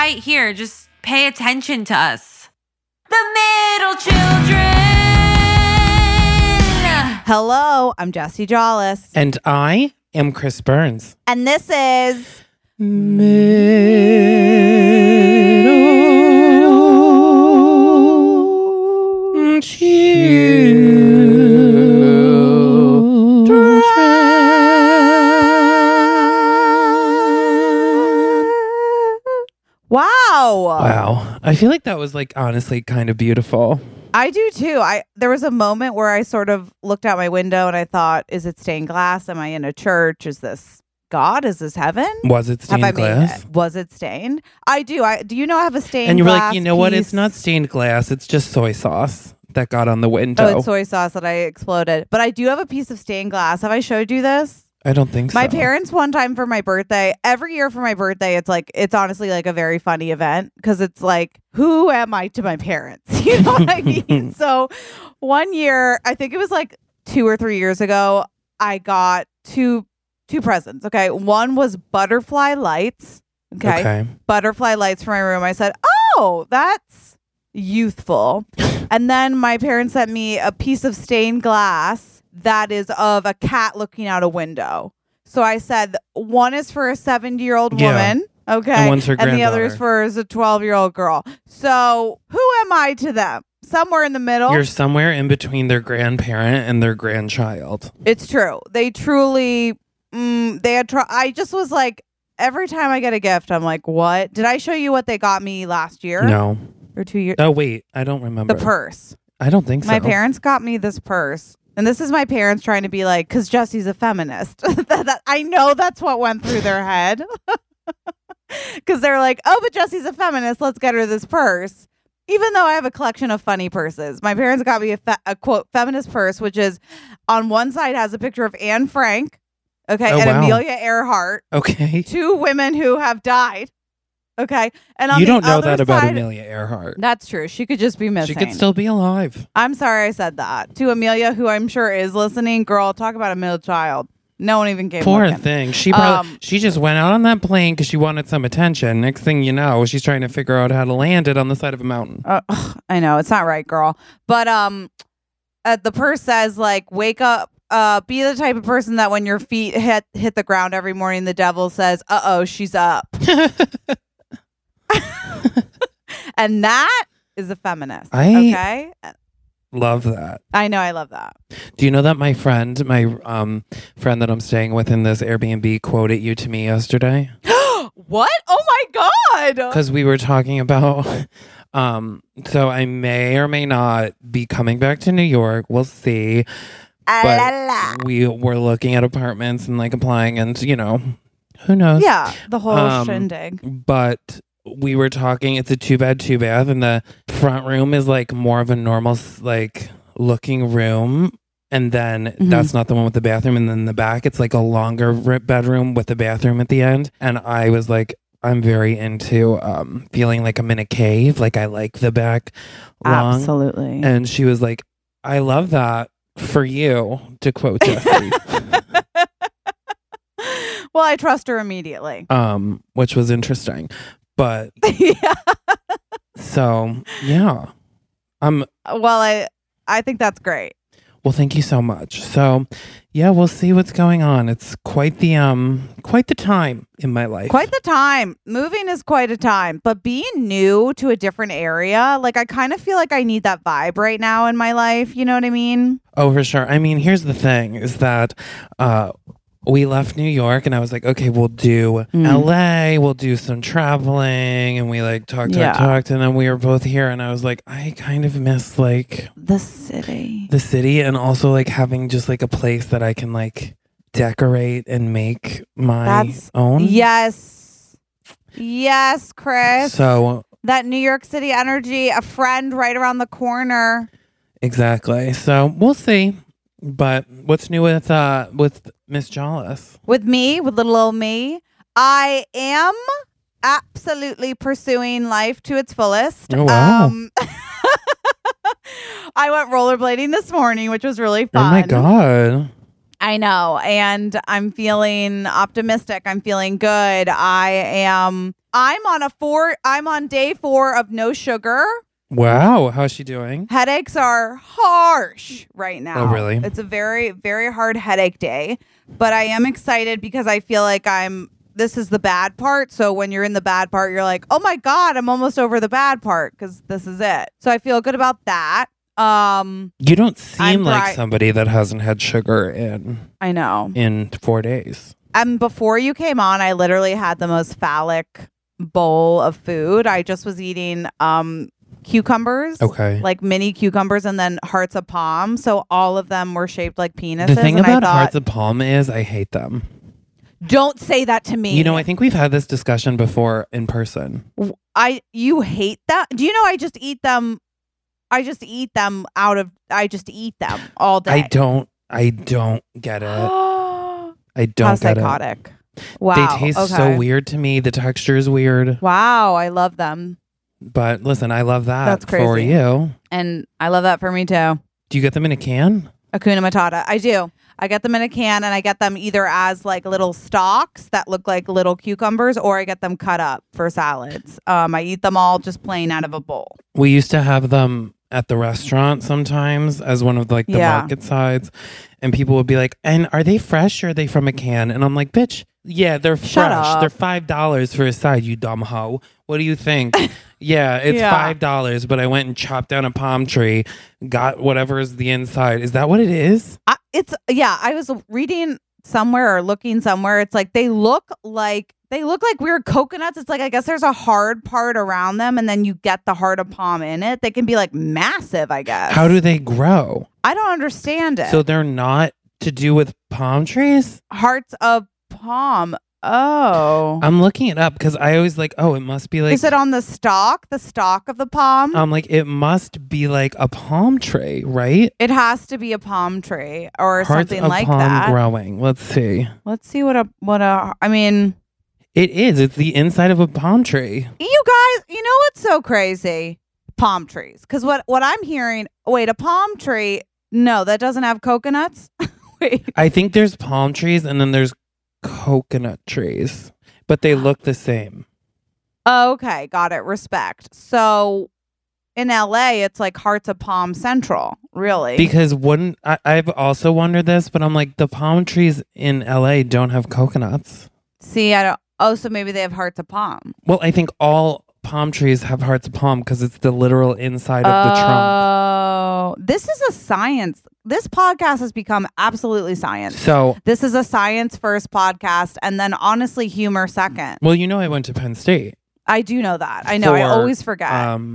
right here. Just pay attention to us. The middle children. Hello, I'm Jessie Jollis. And I am Chris Burns. And this is Middle Children. Wow. I feel like that was like honestly kind of beautiful. I do too. There was a moment where I sort of looked out my window and I thought, is it stained glass? Am I in a church? Is this God? Is this heaven? Was it stained glass? Was it stained? I do. Do you know I have a stained glass And you were like, you know piece? what? It's not stained glass. It's just soy sauce that got on the window. Oh, it's soy sauce that I exploded. But I do have a piece of stained glass. Have I showed you this? I don't think so. My parents one time for my birthday, every year for my birthday, it's honestly like a very funny event because it's like, who am I to my parents? You know what I mean? So one year, I think it was like 2 or 3 years ago, I got two presents. Okay. One was butterfly lights. Okay. Butterfly lights for my room. I said, oh, that's youthful. And then my parents sent me a piece of stained glass that is of a cat looking out a window. So I said, one is for a 70-year-old woman, okay, and one's her and the other granddaughter. is for a 12-year-old girl. So who am I to them? Somewhere in the middle. You're somewhere in between their grandparent and their grandchild. It's true. They truly, they had. I just was like, every time I get a gift, I'm like, what? Did I show you what they got me last year? No. Or 2 years? Oh, wait. I don't remember. The purse. I don't think so. My parents got me this purse. And this is my parents trying to be like, because Jessie's a feminist. I know that's what went through their head. Because they're like, oh, but Jessie's a feminist. Let's get her this purse. Even though I have a collection of funny purses. My parents got me a quote, feminist purse, which is on one side has a picture of Anne Frank. Okay. Oh, and wow. Amelia Earhart. Okay. 2 women who have died. Okay. And on You the don't know other that about side- Amelia Earhart. That's true. She could just be missing. She could still be alive. I'm sorry I said that. To Amelia, who I'm sure is listening, girl, talk about a middle child. No one even came Poor looking. thing. She probably, she just went out on that plane because she wanted some attention. Next thing you know, she's trying to figure out how to land it on the side of a mountain. I know. It's not right, girl. But the purse says, like, wake up. Be the type of person that when your feet hit the ground every morning, the devil says, uh-oh, she's up. And that is a feminist. Okay? Love that. I know. I love that. Do you know that my friend friend that I'm staying with in this Airbnb quoted you to me yesterday? What? Oh my God. Because we were talking about, so I may or may not be coming back to New York. We'll see. But we were looking at apartments and like applying and, you know, who knows? Yeah, the whole shindig. But we were talking, it's a 2-bed, 2-bath, and the front room is like more of a normal like looking room. And then that's not the one with the bathroom. And then the back, it's like a longer bedroom with the bathroom at the end. And I was like, I'm very into feeling like I'm in a cave. Like I like the back long. Absolutely. And she was like, I love that for you, to quote Jessie. Well, I trust her immediately. Which was interesting. But Yeah. so yeah. Well, I think that's great. Well, thank you so much. So yeah, we'll see what's going on. It's quite the time in my life. Quite the time. Moving is quite a time. But being new to a different area, like I kind of feel like I need that vibe right now in my life. You know what I mean? Oh, for sure. I mean, here's the thing is that we left New York and I was like, okay, we'll do LA, we'll do some traveling, and we like talked, and then we were both here and I was like, I kind of miss like the city and also like having just like a place that I can like decorate and make my own. Yes, Chris. So that New York City energy, a friend right around the corner. Exactly. So we'll see. But what's new with Miss Jollis? With me, with little old me, I am absolutely pursuing life to its fullest. Oh, wow. I went rollerblading this morning, which was really fun. Oh my God. I know. And I'm feeling optimistic. I'm feeling good. I'm on day 4 of no sugar. Wow. How's she doing? Headaches are harsh right now. Oh, really? It's a very, very hard headache day. But I am excited because I feel like this is the bad part. So when you're in the bad part, you're like, oh my God, I'm almost over the bad part because this is it. So I feel good about that. You don't seem like somebody that hasn't had sugar I know. in 4 days. Before you came on, I literally had the most phallic bowl of food. I just was eating cucumbers, Okay. like mini cucumbers, and then hearts of palm. So all of them were shaped like penises. The thing and about I thought, hearts of palm is I hate them. don't say that to me. You know, I think we've had this discussion before in person. You hate that? Do you know I just eat them? I just eat them all day. I don't get it. I don't How get psychotic. Wow. They taste so weird to me. The texture is weird. Wow, I love them. But listen, I love that That's crazy. for you. And I love that for me too. Do you get them in a can? Hakuna Matata. I do. I get them in a can, and I get them either as like little stalks that look like little cucumbers, or I get them cut up for salads. I eat them all just plain out of a bowl. We used to have them at the restaurant sometimes as one of like the market sides, and people would be like, and are they fresh or are they from a can? And I'm like, bitch, yeah, they're Shut fresh. up. They're $5 for a side, you dumb hoe. What do you think? Yeah, it's $5, but I went and chopped down a palm tree, got whatever is the inside. Is that what it is? I was reading somewhere or looking somewhere. It's like they look like weird coconuts. It's like, I guess there's a hard part around them, and then you get the heart of palm in it. They can be like massive, I guess. How do they grow? I don't understand it. So they're not to do with palm trees? Hearts of palm. Oh. I'm looking it up because I always like, oh, it must be like. Is it on the stalk of the palm? I'm like, it must be like a palm tree, right? It has to be a palm tree or Hearts something of like palm that. growing. Let's see. Let's see I mean, It is. It's the inside of a palm tree. you guys, you know what's so crazy? Palm trees. Because what I'm hearing, wait, a palm tree, no, that doesn't have coconuts? Wait. I think there's palm trees and then there's coconut trees, but they look the same. Okay, got it. Respect. So in LA, it's like Hearts of Palm Central, really. Because I've also wondered this, but I'm like, the palm trees in LA don't have coconuts. See, I don't. Oh, so maybe they have Hearts of Palm. Well, I think all palm trees have hearts of palm because it's the literal inside of the trunk. Oh, this is a science. This podcast has become absolutely science. So this is a science first podcast, and then honestly, humor second. well, you know, I went to Penn State. I do know that. I know. I always forget.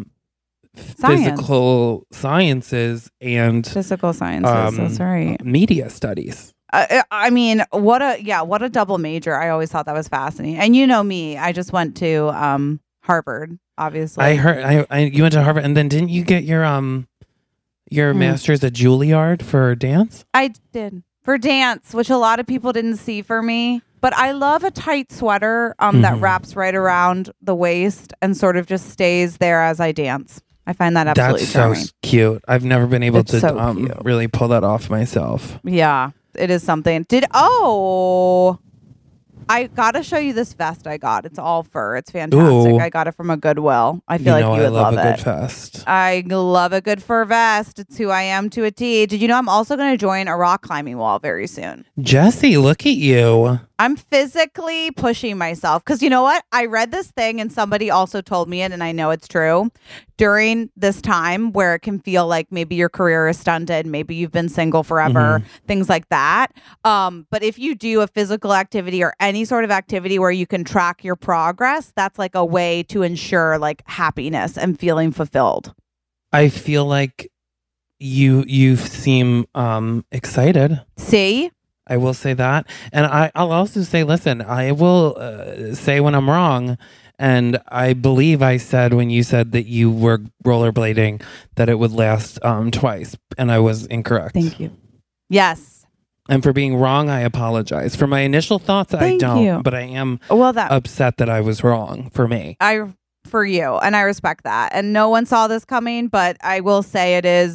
Physical sciences and Physical sciences. That's right. Media studies. I mean, what a double major. I always thought that was fascinating. And you know me, I just went to Harvard, obviously. I heard you went to Harvard, and then didn't you get your master's at Juilliard for dance? I did for dance, which a lot of people didn't see for me. But I love a tight sweater that wraps right around the waist and sort of just stays there as I dance. I find that absolutely charming. That's so cute. I've never been able It's to so cute. really pull that off myself. Yeah, it is something. I gotta show you this vest I got. It's all fur. It's fantastic. Ooh. I got it from a Goodwill. I feel like you would love I love a it. good vest. I love a good fur vest. It's who I am to a T. Did you know I'm also going to join a rock climbing wall very soon? Jesse, look at you. I'm physically pushing myself because you know what? I read this thing and somebody also told me it, and I know it's true. During this time where it can feel like maybe your career is stunted, maybe you've been single forever, things like that. But if you do a physical activity or any sort of activity where you can track your progress, that's like a way to ensure like happiness and feeling fulfilled. I feel like you seem excited. See? I will say that. And I'll also say, listen, I will say when I'm wrong. And I believe I said when you said that you were rollerblading that it would last twice. And I was incorrect. Thank you. Yes. And for being wrong, I apologize. For my initial thoughts, I don't. You. But I am that upset that I was wrong for me. For you. And I respect that. And no one saw this coming, but I will say it is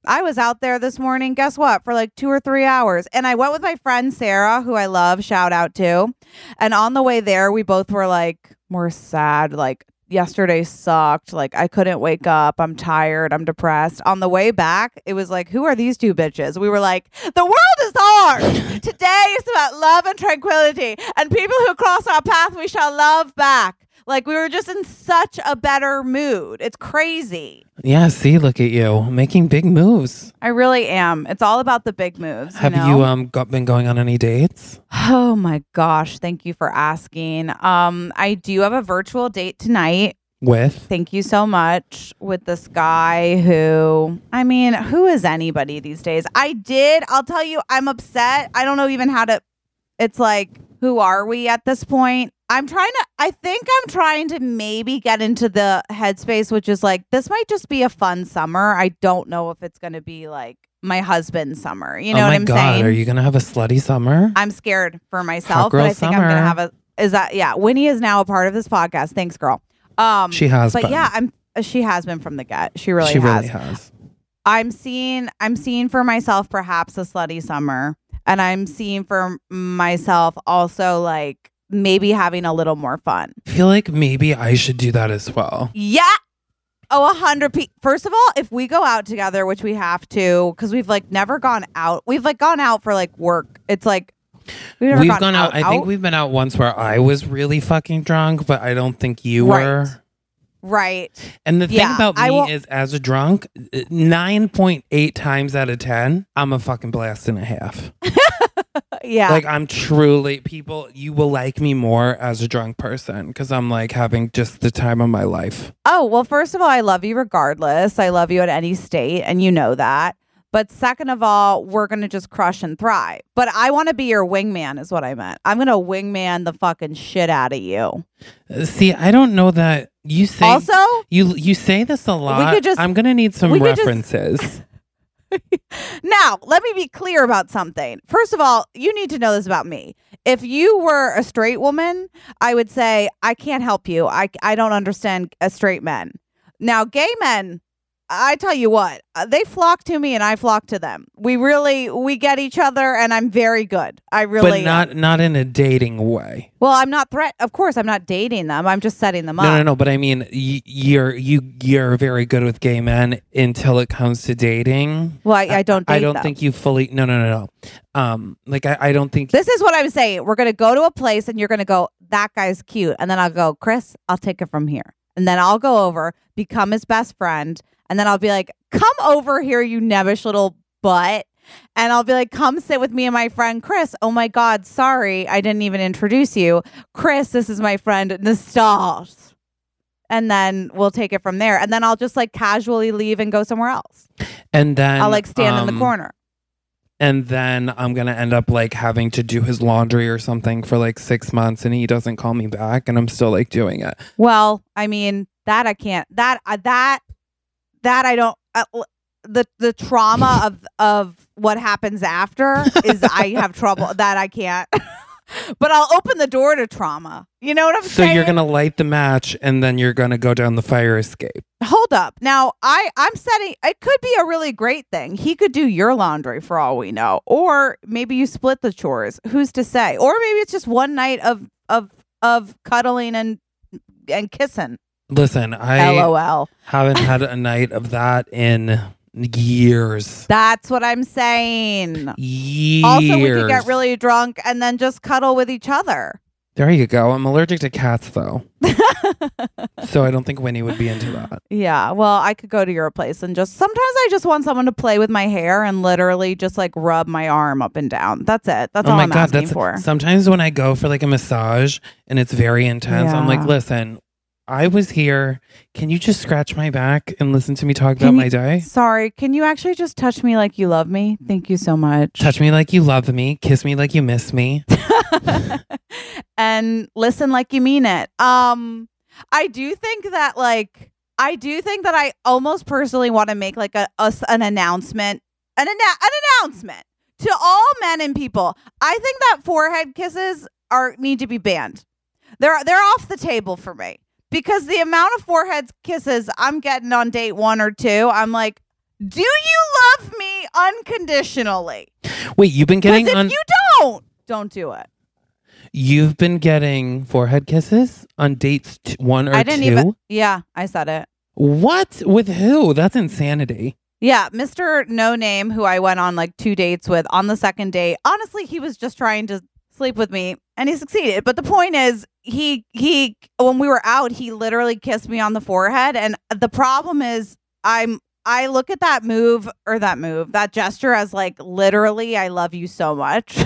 I was out there this morning, guess what, for like 2 or 3 hours. And I went with my friend Sarah, who I love, shout out to. And on the way there, we both were like, more sad. Like, yesterday sucked. Like, I couldn't wake up. I'm tired. I'm depressed. On the way back, it was like, who are these two bitches? We were like, the world is ours. Today is about love and tranquility. And people who cross our path, we shall love back. Like, we were just in such a better mood. It's crazy. Yeah, see, look at you making big moves. I really am. It's all about the big moves. Have you been going on any dates? Oh my gosh, thank you for asking. I do have a virtual date tonight. With? Thank you so much. With this guy who, I mean, who is anybody these days? I'll tell you, I'm upset. I don't know even how to, it's like, who are we at this point? I think I'm trying to maybe get into the headspace, which is like, this might just be a fun summer. I don't know if it's going to be like my husband's summer. You know what I'm saying? Are you going to have a slutty summer? I'm scared for myself, Girl but I think summer. I'm going to have Winnie is now a part of this podcast. Thanks, girl. She has but been. yeah, she has been from the get. She really has. I'm seeing for myself perhaps a slutty summer, and I'm seeing for myself also like maybe having a little more fun. I feel like maybe I should do that as well. Yeah. Oh, 100. First of all, if we go out together, which we have to, because we've like never gone out. We've like gone out for like work. It's like we've gone out. I think we've been out once where I was really fucking drunk, but I don't think you were. Right. And the thing about me is, as a drunk, 9.8 times out of 10, I'm a fucking blast and a half. Yeah. Like, I'm truly, you will like me more as a drunk person because I'm like having just the time of my life. Oh, well, first of all, I love you regardless. I love you at any state, and you know that. But second of all, we're going to just crush and thrive. But I want to be your wingman is what I meant. I'm going to wingman the fucking shit out of you. See, I don't know that you say. Also, you say this a lot. I'm going to need some references. Now, let me be clear about something. First of all, you need to know this about me. If you were a straight woman, I would say, I can't help you. I don't understand straight men. Now, gay men, I tell you what, they flock to me and I flock to them. We get each other, and I'm very good. I really, but not in a dating way. Well, I'm not Of course, I'm not dating them. I'm just setting them up. No. But I mean, you're very good with gay men until it comes to dating. Well, I don't date I don't them. think you fully. No. Like I don't think this is what I'm saying. We're gonna go to a place, and you're gonna go, that guy's cute, and then I'll go, Chris, I'll take it from here, and then I'll go over, become his best friend. And then I'll be like, come over here, you nebbish little butt. And I'll be like, come sit with me and my friend Chris. Oh my God, sorry, I didn't even introduce you. Chris, this is my friend Nastas. And then we'll take it from there. And then I'll just like casually leave and go somewhere else. And then I'll like stand in the corner. And then I'm going to end up like having to do his laundry or something for like 6 months, and he doesn't call me back, and I'm still like doing it. Well, I mean, that I can't. That I don't. The trauma of what happens after is I have trouble. That I can't. But I'll open the door to trauma. You know what I'm saying? So you're gonna light the match, and then you're gonna go down the fire escape. Hold up. Now I'm setting. It could be a really great thing. He could do your laundry for all we know, or maybe you split the chores. Who's to say? Or maybe it's just one night of cuddling and kissing. Listen, I LOL. haven't had a night of that in years. That's what I'm saying. Years. Also, we could get really drunk and then just cuddle with each other. There you go. I'm allergic to cats, though. So I don't think Winnie would be into that. Yeah. Well, I could go to your place and sometimes I just want someone to play with my hair and literally just like rub my arm up and down. That's it. That's all I'm asking for. Sometimes when I go for like a massage and it's very intense, I'm like, listen, I was here. Can you just scratch my back and listen to me talk about my day? Sorry. Can you actually just touch me like you love me? Thank you so much. Touch me like you love me. Kiss me like you miss me. And listen like you mean it. I do think that I almost personally want to make like an announcement. An announcement to all men and people. I think that forehead kisses need to be banned. They're off the table for me. Because the amount of forehead kisses I'm getting on date 1 or 2, I'm like, Do you love me unconditionally? Wait, you've been Because getting if you don't do it. you've been getting forehead kisses on dates 1 or 2? I didn't even. Yeah, I said it. What? With who? That's insanity. Yeah, Mr. No Name, who I went on like 2 dates with. On the second date, honestly, he was just trying to sleep with me, and he succeeded. But the point is, he when we were out, he literally kissed me on the forehead, and the problem is, I look at that gesture as like literally, I love you so much.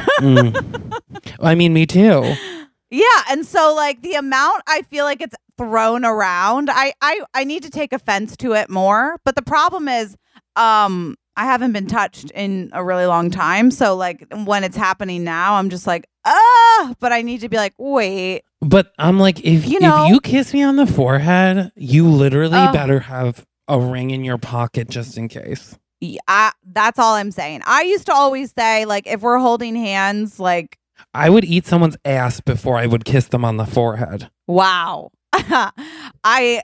I mean, me too. Yeah, and so like the amount I feel like it's thrown around, I need to take offense to it more. But the problem is, I haven't been touched in a really long time. So like when it's happening now, I'm just like, but I need to be like, wait. But I'm like, if you kiss me on the forehead, you literally better have a ring in your pocket just in case. Yeah, that's all I'm saying. I used to always say, like, if we're holding hands, like, I would eat someone's ass before I would kiss them on the forehead. Wow. I've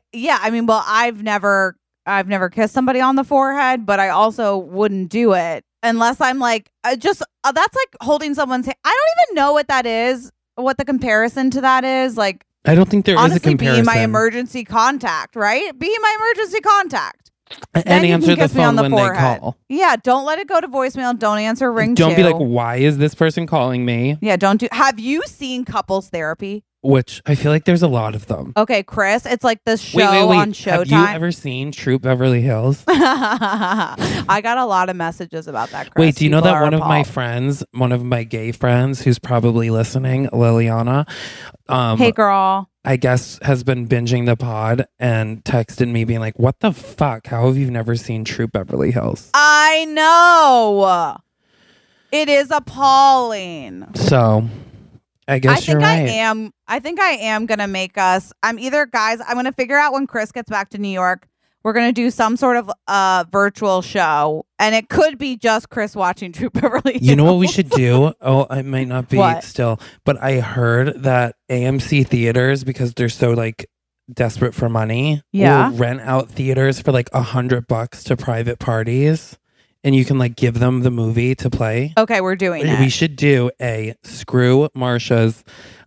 never kissed somebody on the forehead, but I also wouldn't do it unless I'm like, that's like holding someone's hand. I don't even know what that is, what the comparison to that is. Like, I don't think there is a comparison. Be my emergency contact, right? Be my emergency contact. And answer the phone when they call. Yeah, don't let it go to voicemail. Don't answer ring Don't two. be like, why is this person calling me? Yeah, don't do. Have you seen couples therapy? Which I feel like there's a lot of them. Okay, Chris, it's like this show wait. on Showtime. Have you ever seen Troop Beverly Hills? I got a lot of messages about that, Chris. Wait, do you know that one of my appalled. friends, one of my gay friends who's probably listening, Liliana, Hey, girl. I guess has been binging the pod and texted me being like, what the fuck? How have you never seen Troop Beverly Hills? I know. It is appalling. So I guess you're right. I think I am going to make us. I'm going to figure out when Chris gets back to New York. We're going to do some sort of virtual show. And it could be just Chris watching Troop Beverly Hills. You know what we should do? Oh, I might not be What? still. But I heard that AMC theaters, because they're so like desperate for money, Yeah. will rent out theaters for like $100 to private parties. And you can like give them the movie to play. Okay, we're doing it. We should do a Screw Marsha's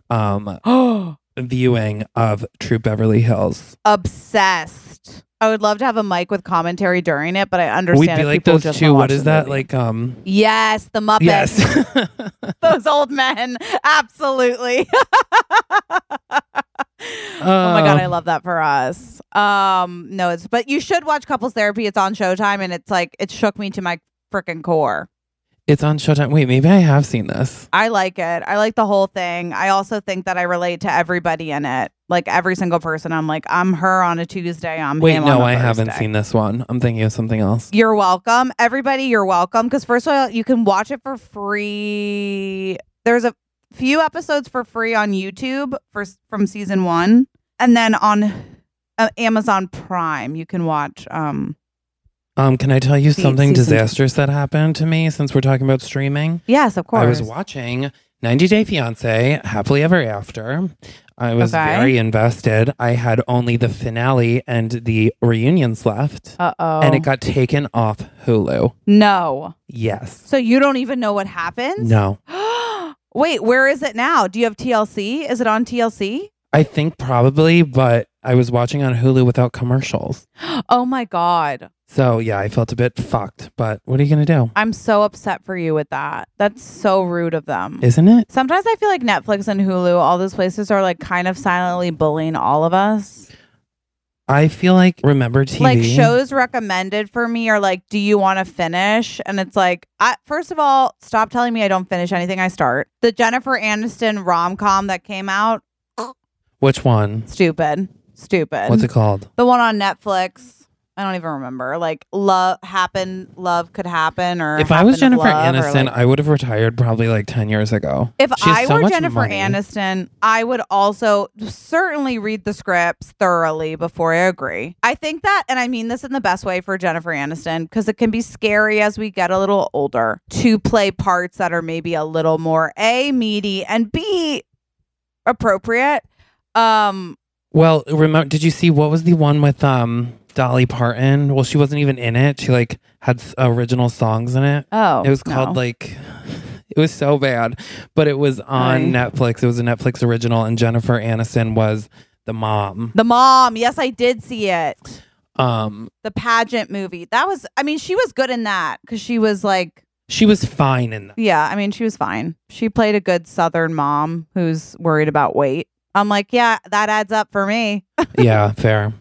viewing of Troop Beverly Hills. Obsessed. I would love to have a mic with commentary during it, but I understand We'd be if like people those just two. wanna What watch is the that? movie. Like Yes, the Muppets. Yes. Those old men. Absolutely. Oh my God, I love that for us. No, but you should watch Couples Therapy. It's on Showtime, and it's like, it shook me to my freaking core. It's on Showtime. Wait, maybe I have seen this. I like it. I like the whole thing. I also think that I relate to everybody in it. Like every single person. I'm like, I'm her on a Tuesday. I'm Wait, him no, on a I haven't Thursday. seen this one. I'm thinking of something else. You're welcome. Everybody, you're welcome. Because first of all, you can watch it for free. There's a few episodes for free on YouTube from season 1. And then on Amazon Prime, you can watch. Can I tell you something season 2. disastrous that happened to me since we're talking about streaming? Yes, of course. I was watching 90 Day Fiancé, Happily Ever After. I was very invested. I had only the finale and the reunions left. Uh-oh. And it got taken off Hulu. No. Yes. So you don't even know what happens? No. Wait, where is it now? Do you have TLC? Is it on TLC? I think probably, but I was watching on Hulu without commercials. Oh my God. So yeah, I felt a bit fucked, but what are you going to do? I'm so upset for you with that. That's so rude of them. Isn't it? Sometimes I feel like Netflix and Hulu, all those places are like kind of silently bullying all of us. I feel like Remember TV. Like shows recommended for me are like, do you want to finish? And it's like, first of all, stop telling me I don't finish anything I start. The Jennifer Aniston rom-com that came out. Which one? Stupid. What's it called? The one on Netflix. I don't even remember. Like love could happen, or if I was Happen of Jennifer Love, or, Aniston, like, I would have retired probably like 10 years ago. if She has I so were much Jennifer money. Aniston, I would also certainly read the scripts thoroughly before I agree. I think that, and I mean this in the best way for Jennifer Aniston, because it can be scary as we get a little older to play parts that are maybe a little more A, meaty, and B, appropriate. Well, remember, did you see what was the one with Dolly Parton. Well, she wasn't even in it. She like had original songs in it. Oh, It was called no. like, it was so bad, but it was on Netflix. It was a Netflix original, and Jennifer Aniston was the mom. The Mom. Yes, I did see it. Um, The pageant movie. That was, I mean, she was good in that because she was like, she was fine in that. yeah, I mean, she was fine. She played a good Southern mom who's worried about weight. I'm like, yeah, that adds up for me. Yeah, fair.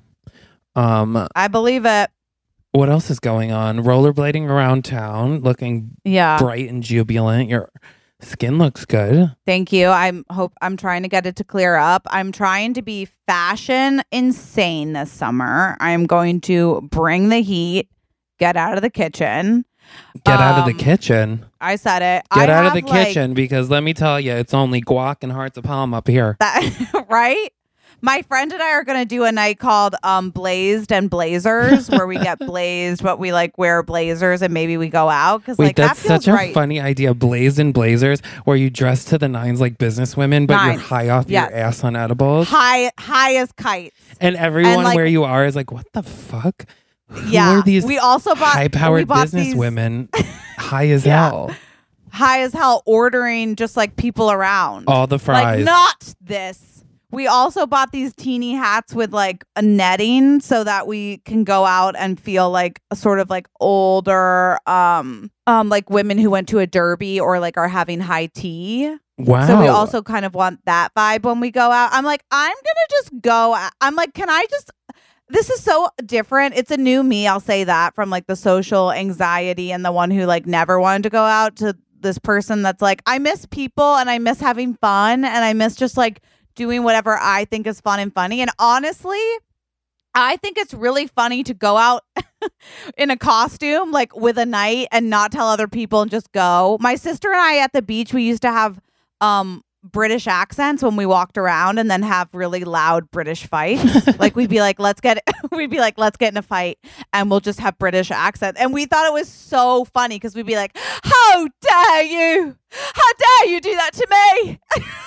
I believe it. What else is going on? Rollerblading around town, looking Yeah. bright and jubilant. Your skin looks good. Thank you. I'm trying to get it to clear up. I'm trying to be fashion insane this summer. I'm going to bring the heat, get out of the kitchen. Get out of the kitchen. I said it. Get I out of the have, like, kitchen, because let me tell you, it's only guac and hearts of palm up here. that right? My friend and I are going to do a night called Blazed and Blazers where we get blazed, but we like wear blazers and maybe we go out because Wait, like that that's feels such right. a funny idea. Blazed and blazers, where you dress to the nines like business women, but you're Nines. high off Yes. your ass on edibles. high as kites. And everyone And, like- where you are is like, what the fuck? Who Yeah. are these We also bought high-powered business these women high as Yeah. hell? high as hell ordering just like people around. All the fries. Like not this. We also bought these teeny hats with like a netting so that we can go out and feel like a sort of like older like women who went to a derby or like are having high tea. Wow. So we also kind of want that vibe when we go out. I'm like, I'm going to just go. I'm like, can I just, this is so different. It's a new me. I'll say that, from like the social anxiety and the one who like never wanted to go out to this person that's like, I miss people and I miss having fun and I miss just like doing whatever I think is fun and funny. And honestly, I think it's really funny to go out in a costume, like with a night and not tell other people and just go. My sister and I at the beach, we used to have British accents when we walked around and then have really loud British fights. Like we'd be like, let's get in a fight and we'll just have British accent. And we thought it was so funny because we'd be like, how dare you? How dare you do that to me?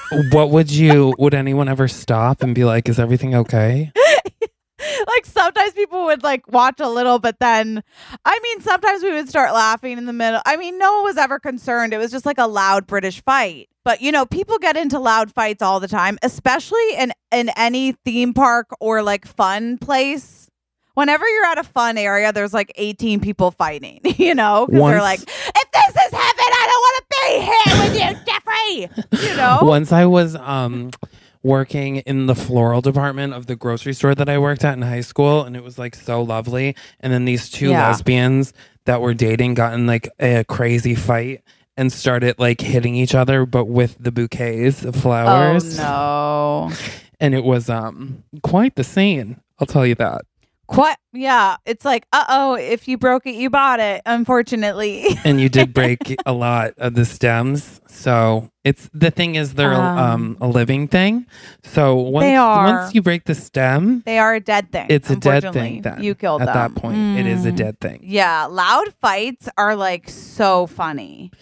would anyone ever stop and be like, is everything okay? Like sometimes people would like watch a little, but then I mean sometimes we would start laughing in the middle. I mean, no one was ever concerned. It was just like a loud British fight. But you know, people get into loud fights all the time, especially in any theme park or like fun place. Whenever you're at a fun area, there's like 18 people fighting, you know, because they're like, if this is heaven, I don't want to be here with you, Jeffrey. You know? Once I was working in the floral department of the grocery store that I worked at in high school, and it was like so lovely. And then these two lesbians that were dating got in like a crazy fight and started like hitting each other, but with the bouquets of flowers. Oh no. And it was quite the scene, I'll tell you that. Quite, yeah. It's like, if you broke it, you bought it, unfortunately. And you did break a lot of the stems. So it's the thing is they're a living thing. So once you break the stem, they are a dead thing. It's a dead thing. Then you killed at them. that point. It is a dead thing. Yeah, loud fights are like so funny.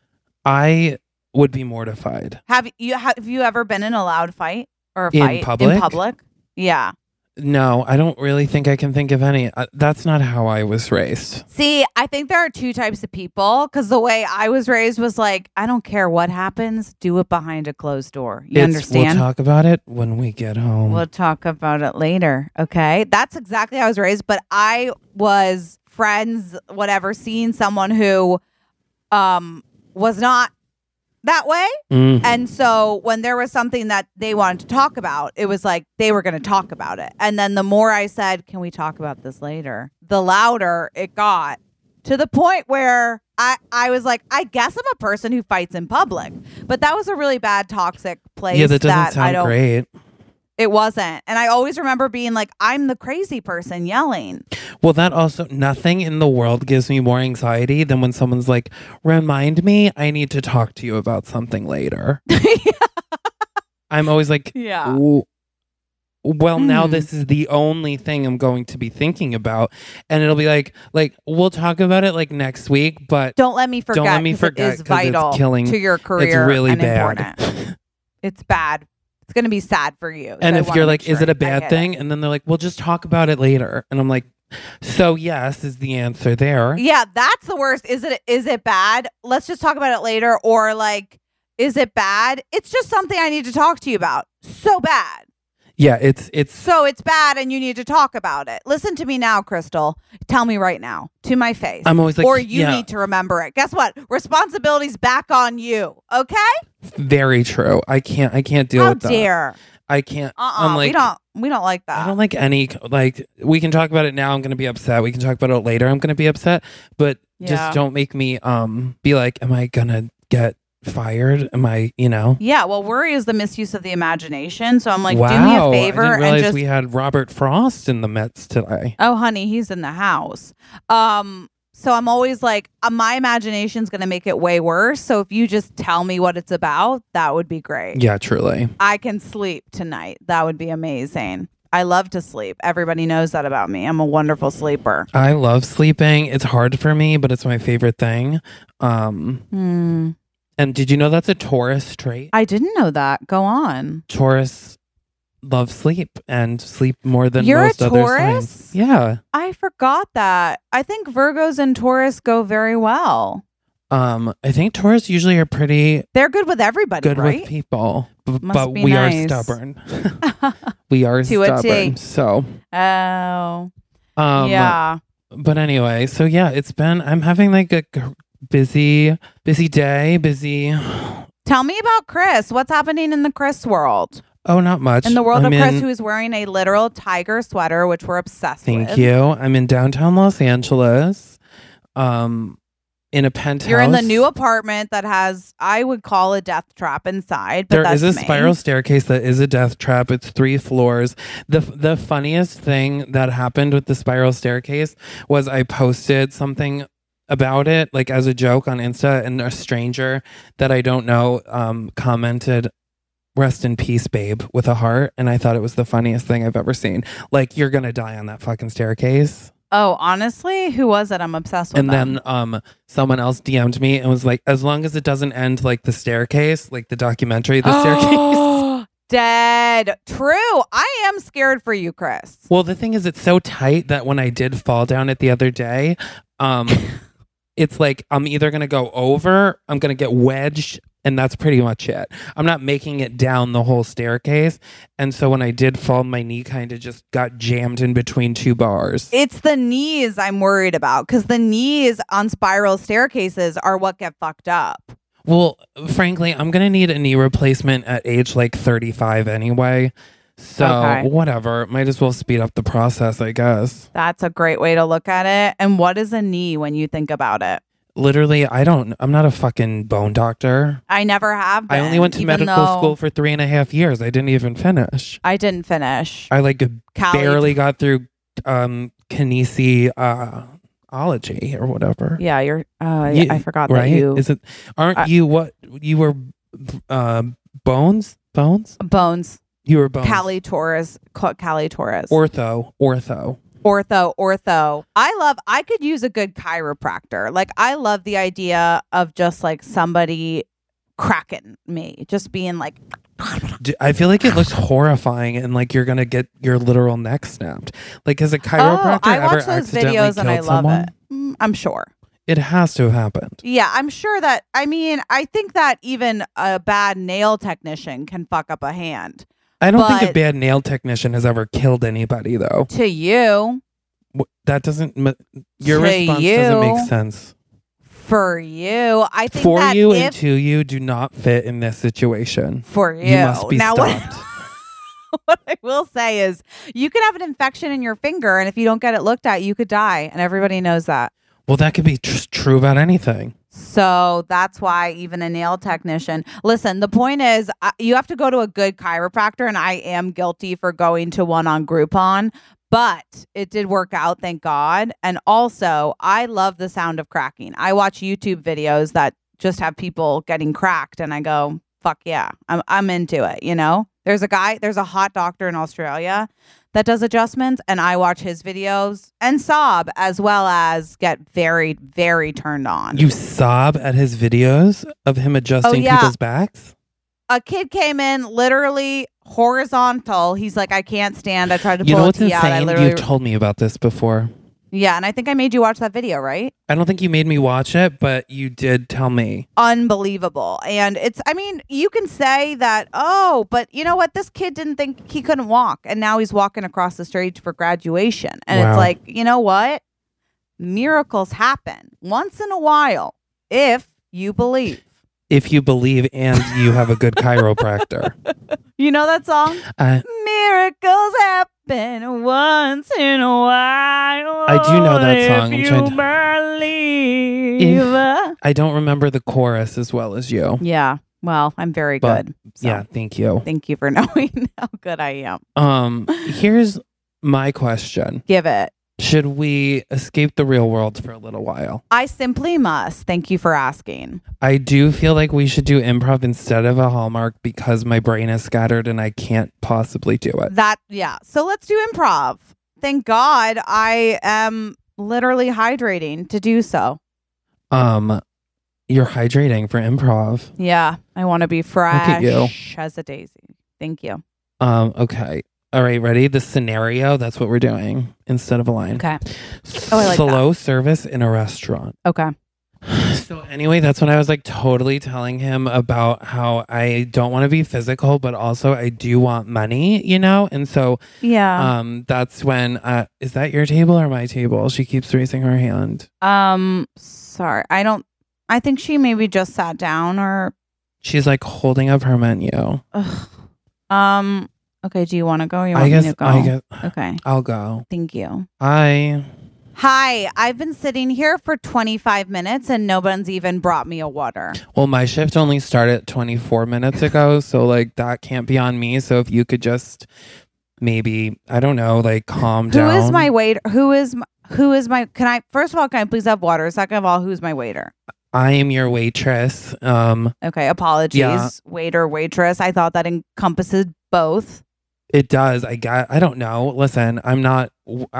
I would be mortified. Have you ever been in a loud fight or a In fight public? in public? Yeah. No, I don't really think I can think of any. That's not how I was raised. See, I think there are two types of people because the way I was raised was like, I don't care what happens, do it behind a closed door. You understand? We'll talk about it when we get home. We'll talk about it later. Okay. That's exactly how I was raised. But I was friends, whatever, seeing someone who was not that way. Mhm. And so when there was something that they wanted to talk about, it was like they were going to talk about it. And then the more I said, can we talk about this later? The louder it got, to the point where I was like, I guess I'm a person who fights in public. But that was a really bad, toxic place. Yeah, that doesn't sound great. It wasn't. And I always remember being like, I'm the crazy person yelling. Well, that also, nothing in the world gives me more anxiety than when someone's like, remind me, I need to talk to you about something later. I'm always like, Yeah. "Ooh, well, now this is the only thing I'm going to be thinking about. And it'll be like, we'll talk about it like next week, but Don't let me forget. don't let me 'cause forget it is 'cause vital it's killing. to your career. It's really and bad. important. It's bad. It's going to be sad for you. So And I if wanna you're make like, is sure it a I bad hit thing? And then they're like, well, just talk about it later. And I'm like, so yes is the answer there. Yeah, that's the worst. Is it bad? Let's just talk about it later. Or like, is it bad? It's just something I need to talk to you about. So bad. Yeah, it's So it's bad and you need to talk about it. Listen to me now, Crystal. Tell me right now to my face. I'm always like, or you yeah. need to remember it. Guess what? Responsibility's back on you. Okay? Very true. I can't deal How with that. dare. I can't. I'm like, we don't like that. I don't like any, like, we can talk about it now. I'm going to be upset. We can talk about it later. I'm going to be upset. But Yeah. just don't make me be like, am I going to get fired? Am I, Yeah, well, worry is the misuse of the imagination. So I'm like, wow, do me a favor I didn't realize and just we had Robert Frost in the midst today. oh, honey, he's in the house. So I'm always like, my imagination's going to make it way worse. So if you just tell me what it's about, that would be great. Yeah, truly. I can sleep tonight. That would be amazing. I love to sleep. Everybody knows that about me. I'm a wonderful sleeper. I love sleeping. It's hard for me, but it's my favorite thing. And did you know that's a Taurus trait? I didn't know that. Go on. Taurus love sleep and sleep more than You're most a other Taurus? signs. Yeah. I forgot that. I think Virgos and Taurus go very well. I think Taurus usually are pretty They're good with everybody, good right? with people, Must but be we nice. are stubborn. We are To a T. stubborn. So, Oh, yeah. But anyway, so yeah, I'm having like a busy day. Tell me about Chris. What's happening in the Chris world? Oh, not much. In the world I'm of Chris, in- who is wearing a literal tiger sweater, which we're obsessed with. Thank you. I'm in downtown Los Angeles. In a penthouse. You're in the new apartment that has, I would call a death trap inside. But There is a me. spiral staircase that is a death trap. It's 3 floors. The funniest thing that happened with the spiral staircase was I posted something about it, like as a joke on Insta, and a stranger that I don't know commented, "Rest in peace, babe," with a heart. And I thought it was the funniest thing I've ever seen. Like, you're going to die on that fucking staircase. Oh, honestly? Who was it? I'm obsessed with And them. then someone else DM'd me and was like, as long as it doesn't end like the staircase, like the documentary, the staircase. Dead. True. I am scared for you, Chris. Well, the thing is, it's so tight that when I did fall down it the other day, it's like I'm either going to go over, I'm going to get wedged, and that's pretty much it. I'm not making it down the whole staircase. And so when I did fall, my knee kind of just got jammed in between 2 bars. It's the knees I'm worried about because the knees on spiral staircases are what get fucked up. Well, frankly, I'm going to need a knee replacement at age like 35 anyway. So Okay. whatever. Might as well speed up the process, I guess. That's a great way to look at it. And what is a knee when you think about it? Literally, I'm not a fucking bone doctor. I never have been. I only went to even medical though school for 3.5 years. I didn't even finish. I didn't finish. I like Cali- barely got through kinesiology or whatever. Yeah, you're. You- I forgot right? that you Is it? Aren't you what you were? Bones. bones. You were bones. Cali Torres. Ortho. Ortho. I could use a good chiropractor. Like, I love the idea of just like somebody cracking me, just being like, I feel like it looks horrifying, and like you're gonna get your literal neck snapped. Like, has a chiropractor I ever watch those accidentally videos and I killed love someone? it. I'm sure. It has to have happened. Yeah, I'm sure that. I mean, I think that even a bad nail technician can fuck up a hand. I don't think a But- bad nail technician has ever killed anybody, though. To you, That doesn't. Your To response doesn't you. make sense. for you, I think For that you if and to you do not fit in this situation. for you, You must be now stopped. what I will say is, you could have an infection in your finger, and if you don't get it looked at, you could die, and everybody knows that. Well, that could be true about anything. So that's why even a nail technician. Listen, the point is, you have to go to a good chiropractor, and I am guilty for going to one on Groupon, but it did work out, thank God. And also, I love the sound of cracking. I watch YouTube videos that just have people getting cracked, and I go, "Fuck yeah, I'm into it." You know, there's a hot doctor in Australia that does adjustments, and I watch his videos and sob, as well as get very, very turned on. You sob at his videos of him adjusting yeah. people's backs? a kid came in literally horizontal. He's like, I can't stand. I tried to You pull know a what's tea out. I insane? literally, You've told me about this before. yeah, and I think I made you watch that video, right? I don't think you made me watch it, but you did tell me. Unbelievable. And it's, I mean, you can say that, oh, but you know what? This kid didn't think he couldn't walk. And now he's walking across the street for graduation. And Wow. it's like, you know what? Miracles happen once in a while if you believe. If you believe and you have a good chiropractor. You know that song? Miracles happen once in a while. I do know that song. If I'm you believe. I don't remember the chorus as well as you. Yeah. Well, I'm very But, good. So Yeah, thank you. thank you for knowing how good I am. Here's my question. Give it. Should we escape the real world for a little while? I simply must. Thank you for asking. I do feel like we should do improv instead of a Hallmark because my brain is scattered and I can't possibly do it. Yeah. So let's do improv. Thank God I am literally hydrating to do so. You're hydrating for improv. Yeah. I want to be fresh at you. as a daisy. Thank you. Okay. All right, ready? The scenario, that's what we're doing instead of a line. Okay. Oh, I like Slow service in a restaurant. Okay. So anyway, that's when I was like totally telling him about how I don't want to be physical, but also I do want money, you know? And so Yeah. that's when is that your table or my table? She keeps raising her hand. Sorry. I think she maybe just sat down or She's like holding up her menu. Ugh. Okay, do you want to go? You want me to go? I guess Okay. I'll go. Thank you. Hi. I've been sitting here for 25 minutes and no one's even brought me a water. Well, my shift only started 24 minutes ago, so like that can't be on me. So if you could just maybe, I don't know, like calm down. Who is my waiter? Who is my first of all, can I please have water? Second of all, who's my waiter? I am your waitress. Okay, apologies. Yeah. Waiter, waitress. I thought that encompasses both. It does. I don't know. Listen, I'm not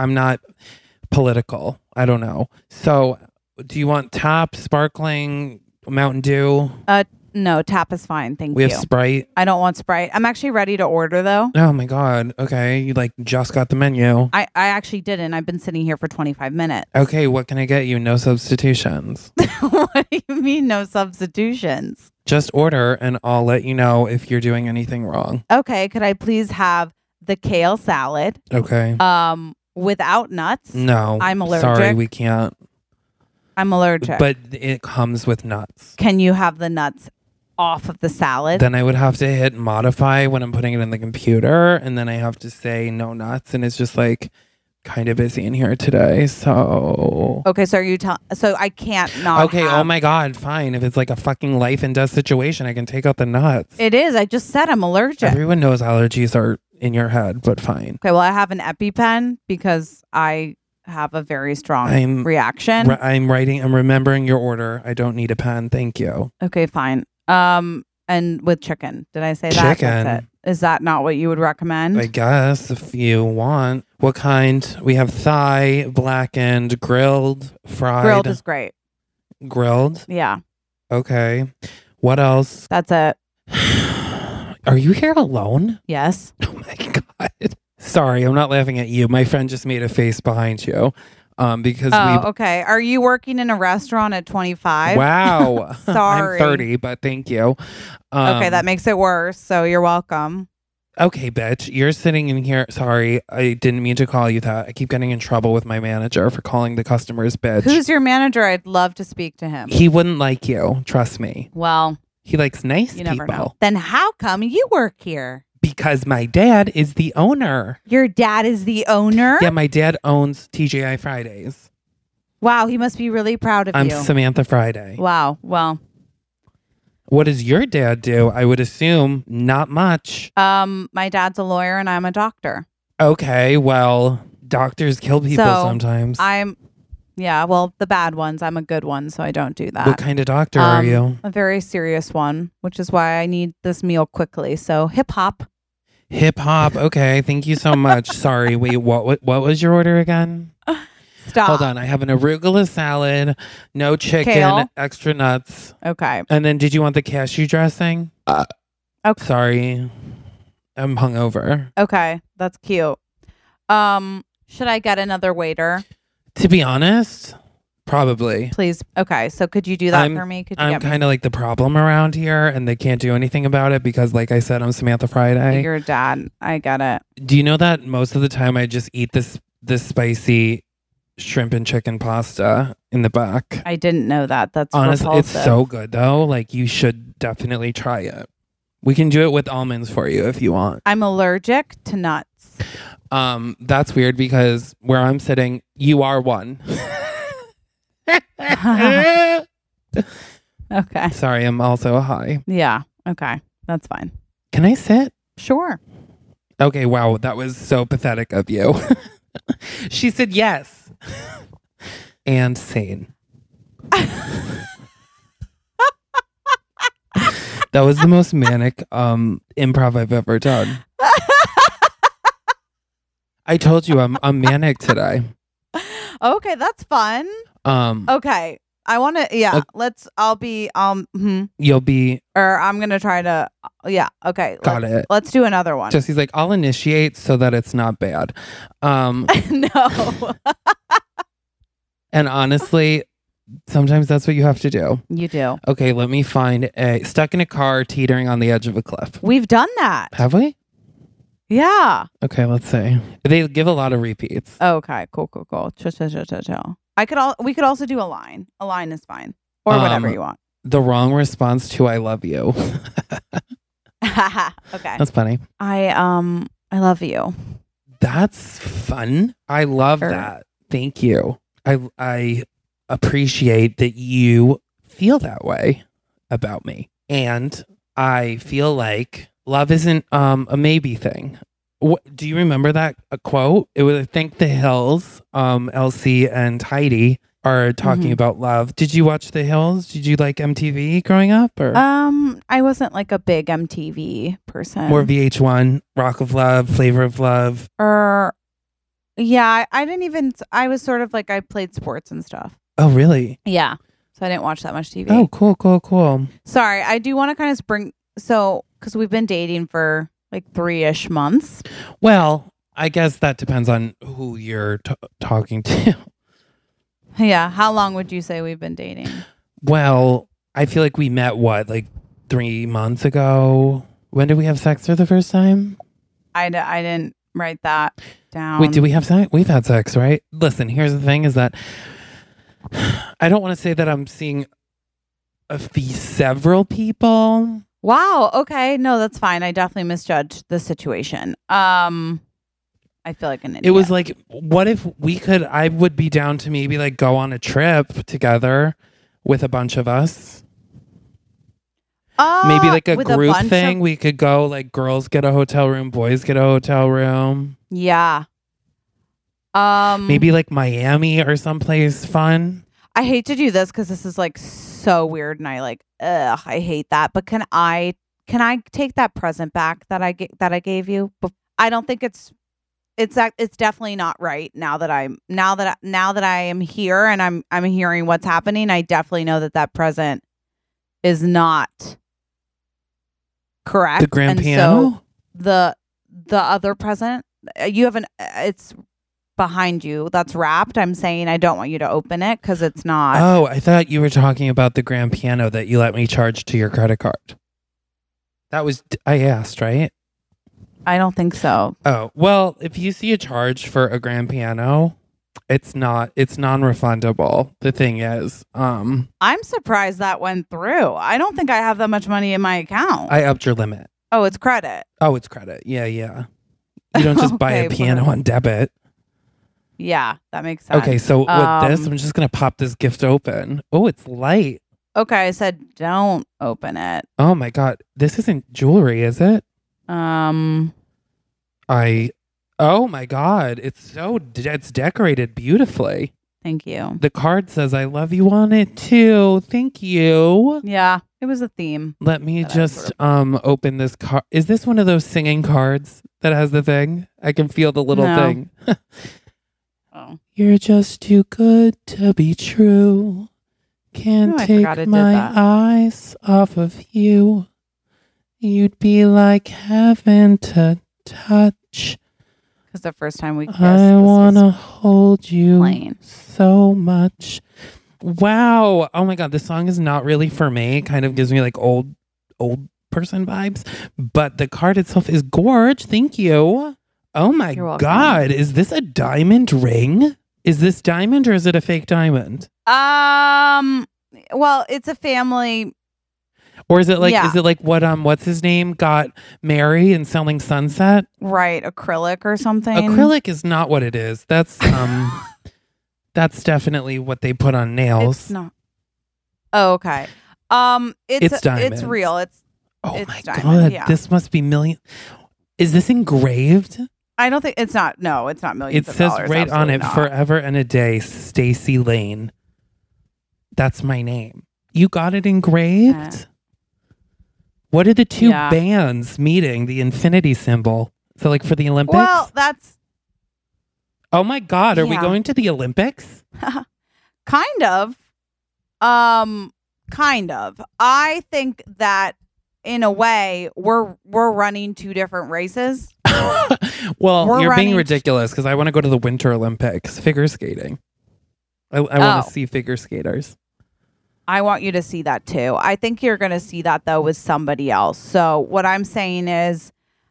political. I don't know. So, do you want tap, sparkling, Mountain Dew? No, tap is fine. Thank We you. have Sprite. I don't want Sprite. I'm actually ready to order though. Oh my God. Okay. You like just got the menu. I actually didn't. I've been sitting here for 25 minutes. Okay. What can I get you? No substitutions. What do you mean no substitutions? Just order and I'll let you know if you're doing anything wrong. Okay, could I please have the kale salad Okay. without nuts? No. I'm allergic. Sorry, we can't. I'm allergic. But it comes with nuts. Can you have the nuts off of the salad? Then I would have to hit modify when I'm putting it in the computer. And then I have to say no nuts. And it's just like kind of busy in here today. So. Okay, so so I can't not Okay. have- Oh my God. Fine. If it's like a fucking life and death situation, I can take out the nuts. It is. I just said I'm allergic. Everyone knows allergies are in your head, but fine. Okay, well, I have an EpiPen because I have a very strong reaction. I'm remembering your order. I don't need a pen. Thank you. Okay, fine. And with chicken. Did I say that? Chicken. That's it. Is that not what you would recommend? I guess if you want. What kind? We have thigh, blackened, grilled, fried. Grilled is great. Grilled? Yeah, Okay. What else? that's it. Are you here alone? Yes. Oh my God. Sorry, I'm not laughing at you. My friend just made a face behind you. Because Okay. Are you working in a restaurant at 25? Wow. Sorry. I'm 30, but thank you. Okay, that makes it worse. So you're welcome. Okay, bitch. You're sitting in here. Sorry, I didn't mean to call you that. I keep getting in trouble with my manager for calling the customers bitch. Who's your manager? I'd love to speak to him. He wouldn't like you. Trust me. Well, He likes nice you people. never know. Then how come you work here? Because my dad is the owner. Your dad is the owner? Yeah, my dad owns TGI Fridays. Wow, he must be really proud of I'm you. Samantha Friday. Wow. Well, What does your dad do? I would assume not much. my dad's a lawyer and I'm a doctor. Okay, well, doctors kill people So, sometimes. Yeah, well, the bad ones. I'm a good one, so I don't do that. What kind of doctor are you? A very serious one, which is why I need this meal quickly. So hip hop. Hip hop. Okay, thank you so much. Sorry. Wait, what was your order again? Stop. Hold on. I have an arugula salad, no chicken, Kale. extra nuts. Okay. And then did you want the cashew dressing? Okay. Sorry. I'm hungover. Okay, that's cute. Should I get another waiter, To be honest, probably. please? Okay, so could you do that for me? Could you I'm get me? kind of like the problem around here, and they can't do anything about it because, like I said, I'm Samantha Friday. Your dad. I get it. Do you know that most of the time I just eat this spicy shrimp and chicken pasta in the back? I didn't know that. That's Honestly, repulsive. it's so good though. Like, you should definitely try it. We can do it with almonds for you if you want. I'm allergic to nuts. That's weird because where I'm sitting, you are one. Okay. Sorry, I'm also high. Yeah. Okay. That's fine. Can I sit? Sure. Okay, wow, that was so pathetic of you. She said yes. And sane. That was the most manic improv I've ever done. I told you I'm manic today. Okay, that's fun. Okay. I want to, yeah, I'll be, You'll be, or I'm going to try to, yeah, okay. got it. Let's do another one. Jesse's like, I'll initiate so that it's not bad. No. And honestly, sometimes that's what you have to do. You do. Okay, let me find stuck in a car teetering on the edge of a cliff. We've done that. Have we? Yeah. Okay, let's see. They give a lot of repeats. Okay, cool. Chill. We could also do a line. A line is fine. Or whatever you want. The wrong response to I love you. Okay. That's funny. I love you. That's fun. I love Sure. that. Thank you. I appreciate that you feel that way about me. And I feel like love isn't a maybe thing. Do you remember that a quote? It was, I think, The Hills, Elsie and Heidi are talking about love. Did you watch The Hills? Did you like MTV growing up? Or I wasn't like a big MTV person. more VH1, Rock of Love, Flavor of Love? Yeah, I didn't even, I was sort of like, I played sports and stuff. Oh, really? Yeah. So I didn't watch that much TV. Oh, cool. Sorry, I do want to kind of because we've been dating for like 3-ish months. Well, I guess that depends on who you're talking to. Yeah. How long would you say we've been dating? Well, I feel like we met, like 3 months ago? When did we have sex for the first time? I didn't write that down. Wait, did we have sex? We've had sex, right? Listen, here's the thing is that I don't want to say that I'm seeing several people. Wow. Okay. No, that's fine. I definitely misjudged the situation. I feel like an idiot. It was like, what if I would be down to maybe like go on a trip together with a bunch of us. Maybe like a group thing. We could go like girls get a hotel room, boys get a hotel room. Yeah. Maybe like Miami or someplace fun. I hate to do this because this is like so weird and I hate that. But can I take that present back that I gave you? I don't think it's definitely not right now that I am here and I'm hearing what's happening. I definitely know that present is not correct. The grand and piano? So the other present, it's behind you that's wrapped. I'm saying I don't want you to open it because it's not. Oh, I thought you were talking about the grand piano that you let me charge to your credit card. That was, I asked, right? I don't think so. Oh, well, if you see a charge for a grand piano, it's non-refundable. The thing is, I'm surprised that went through. I don't think I have that much money in my account. I upped your limit. Oh, it's credit. Oh, it's credit. Yeah. You don't just buy a piano on debit. Yeah, that makes sense. Okay, so with this, I'm just going to pop this gift open. Oh, it's light. Okay, I said don't open it. Oh my God. This isn't jewelry, is it? Oh my God. It's decorated beautifully. Thank you. The card says, I love you on it too. Thank you. Yeah, it was a theme. Let me just open this card. Is this one of those singing cards that has the thing? I can feel the little thing. Oh. You're just too good to be true. Can't take my eyes off of you. You'd be like heaven to touch. Because the first time we kissed, I this wanna was hold you plain. so much. Wow. Oh my God. This song is not really for me. It kind of gives me like old person vibes. But the card itself is gorge. Thank you. Oh my You're welcome. God. Is this a diamond ring? Is this diamond or is it a fake diamond? Well, it's a family. Or is it like Yeah. what's his name got married and selling Sunset? Right, acrylic or something. Acrylic is not what it is. That's that's definitely what they put on nails. It's not. Oh, okay. It's diamonds. It's real. It's Oh my diamond, God. yeah. This must be million. Is this engraved? I don't think it's not. No, it's not It millions. says of dollars, right on absolutely it, not. forever and a day, Stacy Lane. That's my name. You got it engraved? What are the two Yeah. bands meeting? The infinity symbol. So like for the Olympics? Well, that's Oh my God. Are we Yeah. going to the Olympics? kind of. Kind of. I think that in a way we're running two different races. Well, We're you're being running- ridiculous because I want to go to the Winter Olympics, figure skating. I want Oh. to see figure skaters. I want you to see that too. I think you're going to see that though with somebody else. So what I'm saying is,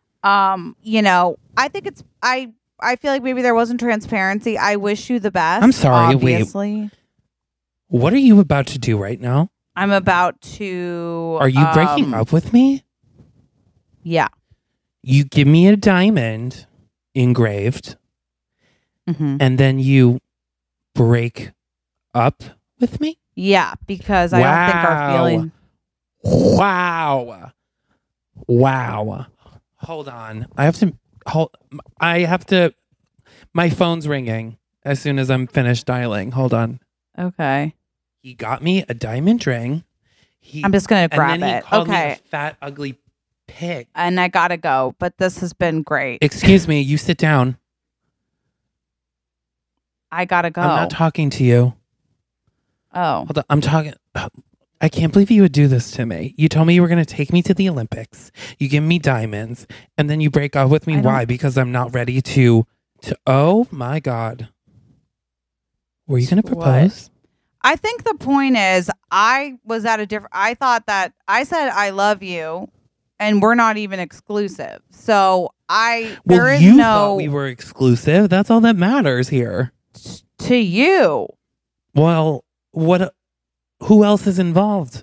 I think I feel like maybe there wasn't transparency. I wish you the best. I'm sorry, wait. Obviously. What are you about to do right now? I'm about to. Are you breaking up with me? Yeah. You give me a diamond engraved hmm and then you break up with me? Yeah, because I don't think our Wow. feeling. Wow. Hold on. I have to my phone's ringing as soon as I'm finished dialing. Hold on. Okay. He got me a diamond ring. I'm just going to grab and then he it. called me Okay. a fat ugly pig. And I got to go, but this has been great. Excuse me, you sit down. I got to go. I'm not talking to you. Oh. Hold on. I'm talking. I can't believe you would do this to me. You told me you were going to take me to the Olympics. You give me diamonds, and then you break up with me. I don't- Why? Because I'm not ready to. Oh my God. Were you going to What? propose? I think the point is I thought that I said I love you and we're not even exclusive. So there is you no thought we were exclusive. That's all that matters here. to you. Well, what? Who else is involved?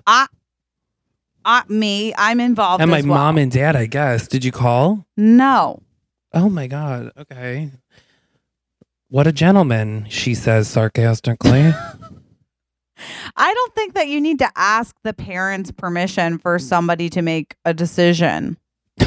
I'm involved And my as well. mom and dad, I guess. Did you call? No. Oh my God. Okay. What a gentleman, she says sarcastically. I don't think that you need to ask the parents' permission for somebody to make a decision.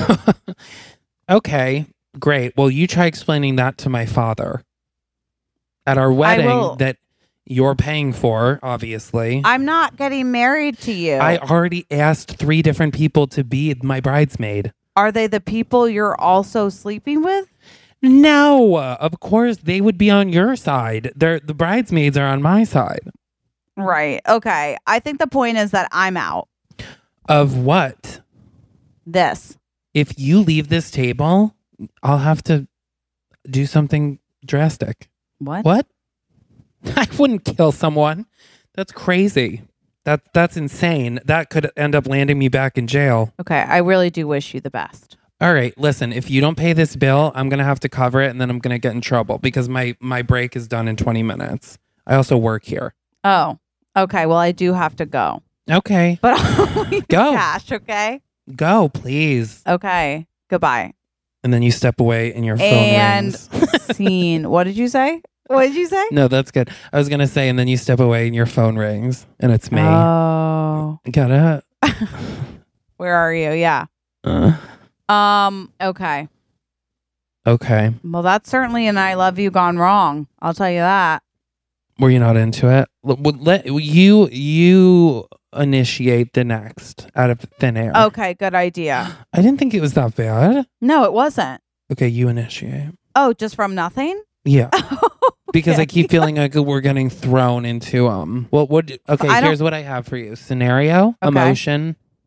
Okay, great. Well, you try explaining that to my father at our wedding will. that you're paying for, obviously. I'm not getting married to you. I already asked 3 different people to be my bridesmaid. Are they the people you're also sleeping with? No, of course they would be on your side. The bridesmaids are on my side. Right. Okay. I think the point is that I'm out. Of what? This. If you leave this table, I'll have to do something drastic. What? What? I wouldn't kill someone. That's crazy. That's insane. That could end up landing me back in jail. Okay. I really do wish you the best. All right, listen, if you don't pay this bill, I'm going to have to cover it and then I'm going to get in trouble because my break is done in 20 minutes. I also work here. Oh. Okay. Well, I do have to go. Okay. But I'll leave Go. cash, okay? Go, please. Okay. Goodbye. And then you step away and your phone And rings. scene. What did you say? What did you say? No, that's good. I was going to say, and then you step away and your phone rings and it's me. Oh. Got it? Where are you? Yeah. Okay. Okay. Well, that's certainly an I love you gone wrong. I'll tell you that. Were you not into it? Let you initiate the next out of thin air. Okay, good idea. I didn't think it was that bad. No, it wasn't. Okay, you initiate. Oh, just from nothing? Yeah. Because Okay. I keep feeling like we're getting thrown into okay, I don't- here's what I have for you. Scenario, Okay. emotion,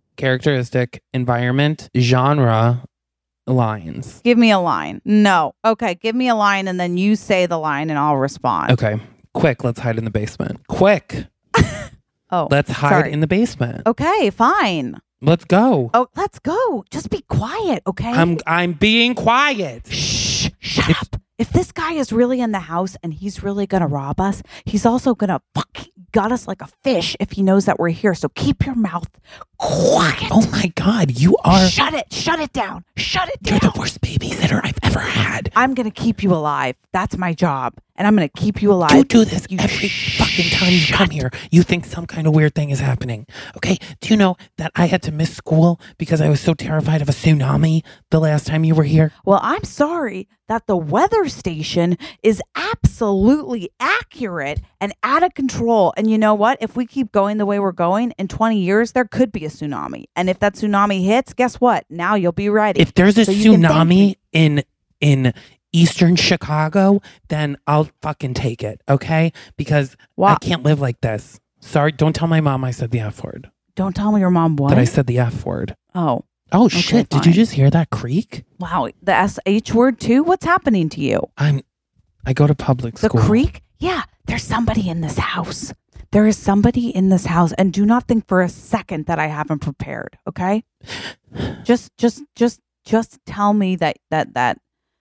characteristic, environment, genre, lines. Give me a line. No. Okay, give me a line and then you say the line and I'll respond. Okay. Quick, let's hide in the basement. Quick. Oh. Let's hide sorry. in the basement. Okay, fine. Let's go. Oh, let's go. Just be quiet, okay? I'm being quiet. Shh. Shut up. If this guy is really in the house and he's really going to rob us, he's also going to fucking gut us like a fish if he knows that we're here. So keep your mouth quiet. Oh my God, you are. Shut it. Shut it down. Shut it down. You're the worst babysitter I've ever had. I'm going to keep you alive. That's my job. And I'm going to keep you alive. You do this every fucking time you come here. You think some kind of weird thing is happening. Okay? Do you know that I had to miss school because I was so terrified of a tsunami the last time you were here? Well, I'm sorry that the weather station is absolutely accurate and out of control. And you know what? If we keep going the way we're going, in 20 years, there could be a tsunami. And if that tsunami hits, guess what? Now you'll be ready. If there's a So you can thank tsunami me. in Eastern Chicago, then I'll fucking take it, okay? Because Wow. I can't live like this. Sorry, don't tell my mom I said the F word. Don't tell me your mom what? That I said the F word. Oh, Oh, Okay, shit. Did you fine. just hear that creak? wow. The SH word too? What's happening to you? I go to public The school. creek? Yeah, there's somebody in this house. There is somebody in this house. And do not think for a second that I haven't prepared, okay? Just tell me that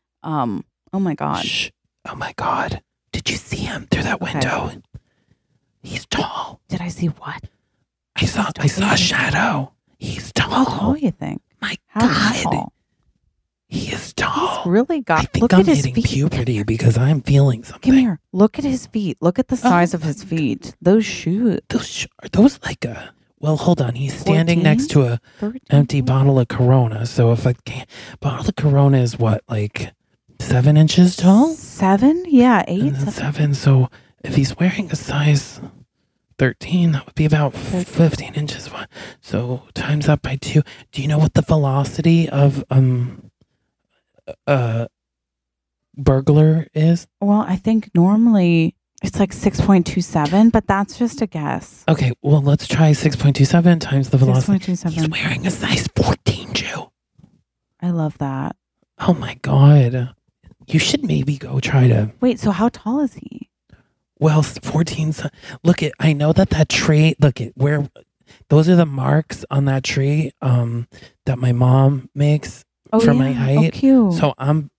oh my God. Shh. Oh my God. Did you see him through that window? He's tall. Did I see what? I saw a shadow. He's How tall. tall you think? My How God. tall? He is tall. He's really got. I think Look I'm at his hitting feet. puberty because I'm feeling something. Come here. Look at his feet. Look at the size of his feet. Those shoes. Are those like a... Well, hold on. He's standing 14? next to a 13? empty bottle of Corona. So if I can't... Bottle of Corona is what, like 7 inches tall? 7? Yeah, 8. And then 7. So if he's wearing a size 13, that would be about 15 inches. So times that by 2. Do you know what the velocity of burglar is? Well, I think normally it's like 6.27, but that's just a guess. Okay, well, let's try 6.27 times the velocity. 6.27. He's wearing a size 14 shoe. I love that. Oh my God. You should maybe go try to... Wait, so how tall is he? Well, 14... Look, I know that tree... Look, where... Those are the marks on that tree that my mom makes for my height. Oh, cute. So I'm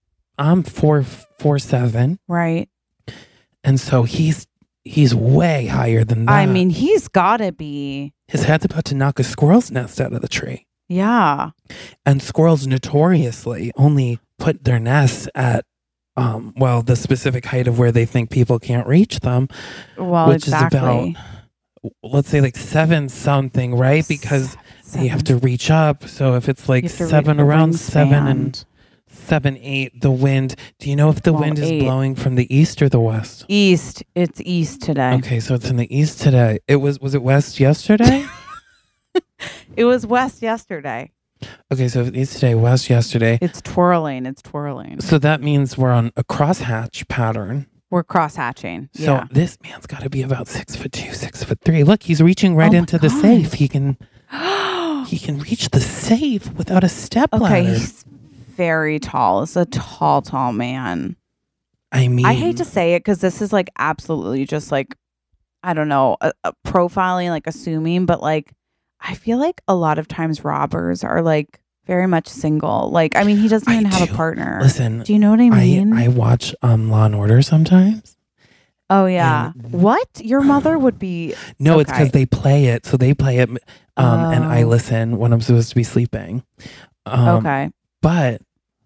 4'7", right. and so he's way higher than that. I mean, he's got to be. His head's about to knock a squirrel's nest out of the tree. Yeah. And squirrels notoriously only put their nests at the specific height of where they think people can't reach them, Well, which exactly. is about, let's say, like 7 something, right? Because you have to reach up. So if it's like You have to 7, the around 7 and wingspan. 7, 8, the wind. Do you know if the Well, wind is 8. blowing from the east or the west? East. It's east today. Okay, so it's in the east today. Was it west yesterday? It was west yesterday. Okay, so if it's east today, west yesterday. It's twirling. It's twirling. So that means we're on a crosshatch pattern. We're cross hatching. So Yeah. this man's got to be about 6'2", 6'3". Look, he's reaching right Oh my into the God. safe. He can reach the safe without a step Okay, ladder. he's very tall. It's a tall man. I mean, I hate to say it because this is like absolutely just like, I don't know, a profiling, like assuming, but like, I feel like a lot of times robbers are like very much single. Like, I mean, he doesn't even have a partner. Listen, Do you know what I mean? I watch Law and Order sometimes. Oh yeah. and- What? Your mother would be. No, it's because Okay. they play it. So they play it, and I Oh. listen when I'm supposed to be sleeping. Okay. But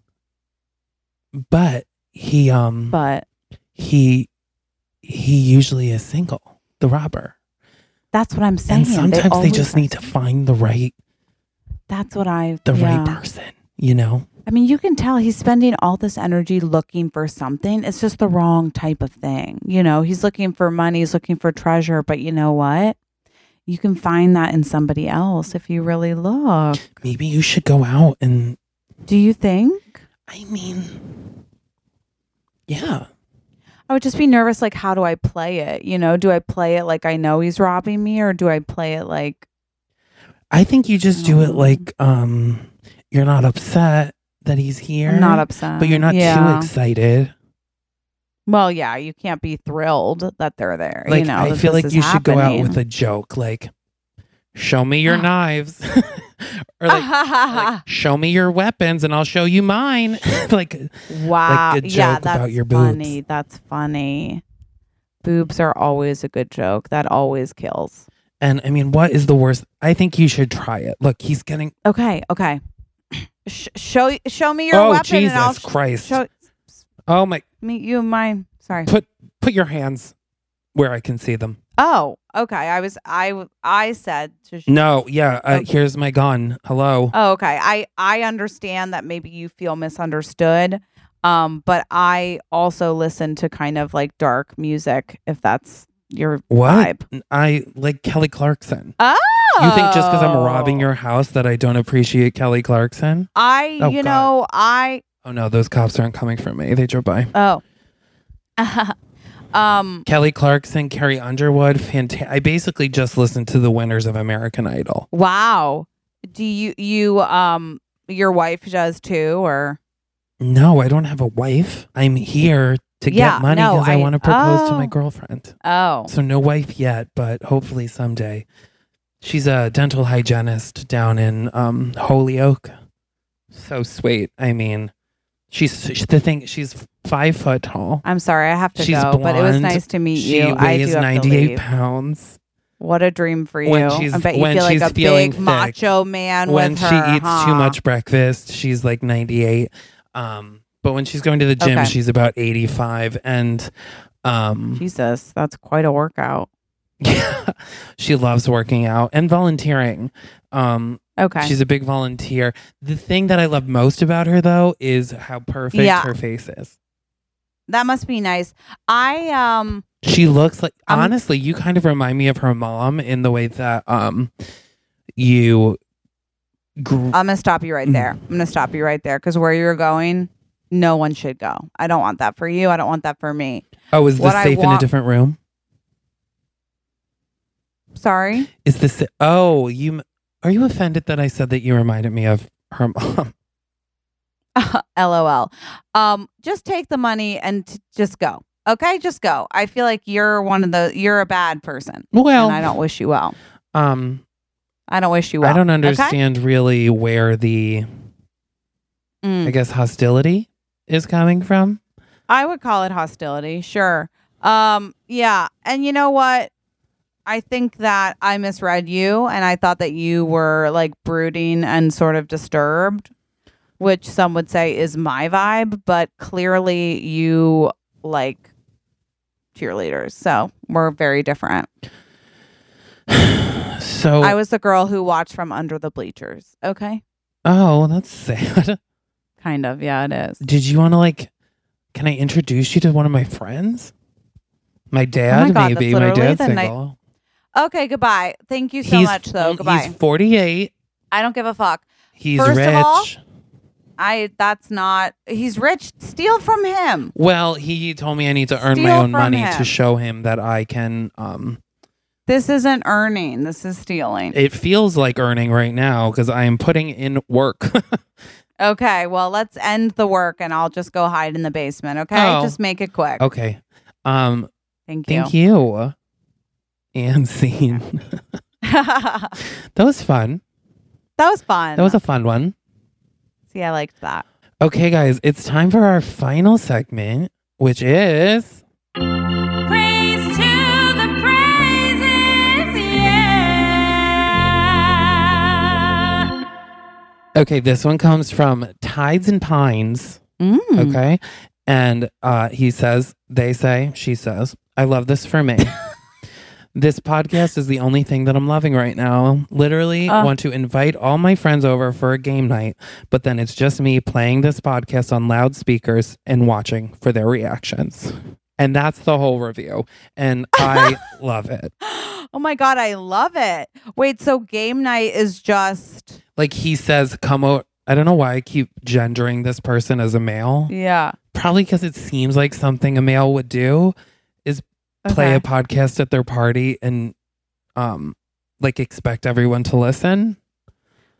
he But he usually is single, the robber. that's what I'm saying. And sometimes they always just are need to find the right That's what right yeah. person, you know? I mean, you can tell he's spending all this energy looking for something. It's just the wrong type of thing. You know, he's looking for money, he's looking for treasure, but you know what? You can find that in somebody else if you really look. Maybe you should go out and, Do you think? I mean, yeah. I would just be nervous, like, how do I play it? You know, do I play it like I know he's robbing me, or do I play it like I think you just do it like you're not upset that he's here. I'm not upset. But you're not too excited. Well, yeah, you can't be thrilled that they're there. Like, you know, I that feel this like is you should go out happening. with a joke, like, show me your knives. Or like, show me your weapons and I'll show you mine. Like, wow. like a joke yeah, about that's your boobs. funny. That's funny. Boobs are always a good joke. That always kills. And I mean, what is the worst? I think you should try it. Look, he's getting. Okay. Show me your Oh, weapon Jesus and I'll Christ. show Oh my. me you mine. Sorry. Put your hands where I can see them. Oh, okay. I said to No, yeah. Okay. Here's my gun. Hello. Oh, okay. I understand that maybe you feel misunderstood. But I also listen to kind of like dark music if that's your What? vibe. I like Kelly Clarkson. Oh. You think just because I'm robbing your house that I don't appreciate Kelly Clarkson? Oh, you God. know, I Oh no, those cops aren't coming for me. They drove by. oh. Kelly Clarkson, Carrie Underwood. I basically just listened to the winners of American Idol. Wow. Do you your wife does too, or No, I don't have a wife. I'm here to Yeah, get money no, because I want to propose to my oh. girlfriend. oh. So no wife yet, but hopefully someday. She's a dental hygienist down in Holyoke. So sweet. I mean, she's 5 foot tall. I'm sorry, I have to She's go, but it was blonde. nice to meet She you. I weighs do have 98 to leave. pounds. What a dream for you. When she's- I bet you when feel like she's a feeling big thick. macho man When with she her, eats huh? too much breakfast, she's like 98. But when she's going to the gym, Okay. she's about 85. And Jesus, that's quite a workout. yeah, she loves working out and volunteering. Okay. She's a big volunteer. The thing that I love most about her, though, is how perfect Yeah. her face is. That must be nice. She looks like, I'm- honestly, you kind of remind me of her mom in the way that you I'm gonna stop you right there. I'm gonna stop you right there because where you're going, no one should go. I don't want that for you. I don't want that for me. Oh, is What this I safe in a want- different room? Sorry. Is this? Oh, are you offended that I said that you reminded me of her mom? LOL. Just take the money and just go. Okay, just go. I feel like you're you're a bad person, Well, and I don't wish you well. I don't wish you I well. don't okay? understand really where the, Mm. I guess, hostility is coming from. I would call it hostility. Sure. Yeah. And you know what? I think that I misread you and I thought that you were like brooding and sort of disturbed, which some would say is my vibe, but clearly you like cheerleaders. So we're very different. So, I was the girl who watched from under the bleachers. Okay. oh, that's sad. Kind of. Yeah, it is. Did you want to can I introduce you to one of my friends? My dad, Oh my God, maybe. that's My literally dad's the night- single. Okay. Goodbye. Thank you so much, though. Goodbye. He's 48. I don't give a fuck. He's First rich. of all, he's rich. Steal from him. Well, he told me I need to earn my Steal own from money him. to show him that I can. This isn't earning. This is stealing. It feels like earning right now because I am putting in work. Okay, well, let's end the work and I'll just go hide in the basement, okay? Oh. Just make it quick. Okay. Thank you. Thank you. And scene. That That was fun. was fun. That was a fun one. See, I liked that. Okay, guys, it's time for our final segment, which is. Praise to the praises, yeah. Okay, this one comes from Tides and Pines. Mm. Okay. And he says, they say, she says, I love this for me. This podcast is the only thing that I'm loving right now. Literally want to invite all my friends over for a game night, but then it's just me playing this podcast on loudspeakers and watching for their reactions. And that's the whole review. And I love it. Oh my God, I love it. Wait, so game night is just. Like he says, come out. I don't know why I keep gendering this person as a male. Yeah. Probably because it seems like something a male would do is play a Okay. podcast at their party and like expect everyone to listen.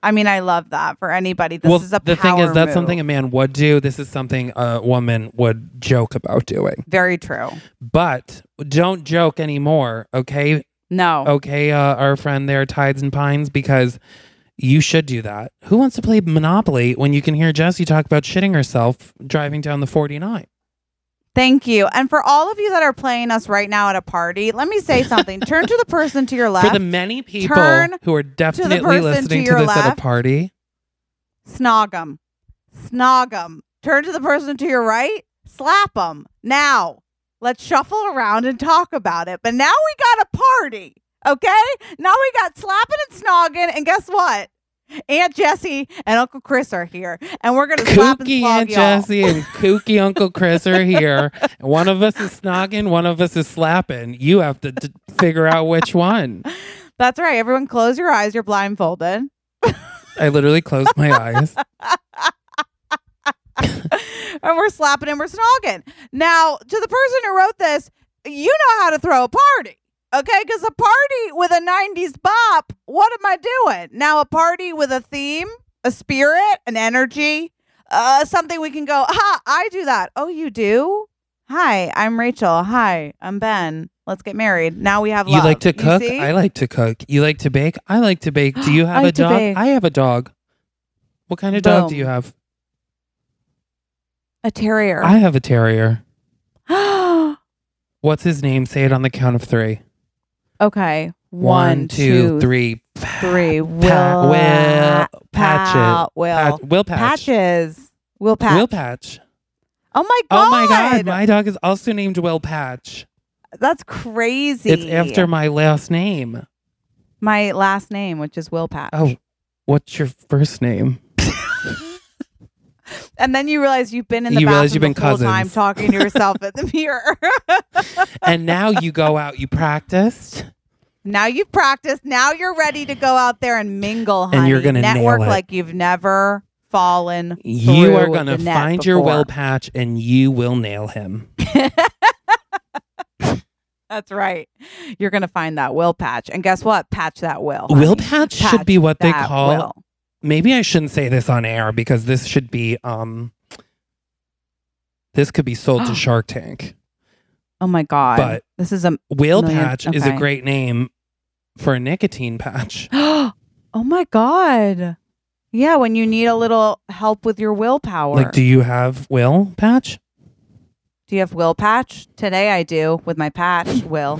I mean, I love that for anybody. This is a the thing power is, that's move. something a man would do. This is something a woman would joke about doing. Very true. But don't joke anymore, okay? No. Okay, our friend there, Tides and Pines, because you should do that. Who wants to play Monopoly when you can hear Jessie talk about shitting herself driving down the 49? Thank you. And for all of you that are playing us right now at a party, let me say something. Turn to the person to your left. For the many people who are definitely listening to this at a party. Snog them. Snog them. Turn to the person to your right. Slap them. Now, let's shuffle around and talk about it. But now we got a party. Okay? Now we got slapping and snogging. And guess what? Aunt Jessie and Uncle Chris are here, and we're gonna slap and Kooky slog Aunt y'all. Jessie and kooky Uncle Chris are here. One of us is snogging, one of us is slapping. You have to figure out which one. That's right. Everyone, close your eyes. You're blindfolded. I literally closed my eyes. And we're slapping and we're snogging. Now, to the person who wrote this, you know how to throw a party. Okay, because a party with a 90s bop, what am I doing? Now, a party with a theme, a spirit, an energy, something we can go, I do that. Oh, you do? Hi, I'm Rachel. Hi, I'm Ben. Let's get married. Now we have love. You like to cook? See? I like to cook. You like to bake? I like to bake. Do you have I a like to dog? bake. I have a dog. What kind of dog do Boom. you have? A terrier. I have a terrier. What's his name? Say it on the count of 3. Okay. 1, 2, 3. 3. Will Patches. Will Patch. Patches. Will Patch. Will Patch. Oh my god. Oh my God. My dog is also named Will Patch. That's crazy. It's after my last name. my last name, which is Will Patch. Oh, what's your first name? And then you realize you've been in the You realize bathroom you've been the whole time cousins. talking to yourself in the mirror. And now you go out, you practiced. Now you've practiced. Now you're ready to go out there and mingle, honey. And you're gonna network nail it. like you've never fallen. You are through going to the net find your before. Will Patch and you will nail him. That's right. You're going to find that Will Patch. And guess what? Patch that Will. Will honey. Patch should be what they that call. Will. Maybe I shouldn't say this on air because this should be this could be sold to Shark Tank. Oh my God. But this is a Will million- Patch is a okay. great name for a nicotine patch. Oh my God. Yeah, when you need a little help with your willpower. Like, do you have Will Patch? Do you have Will Patch? Today I do with my patch, Will.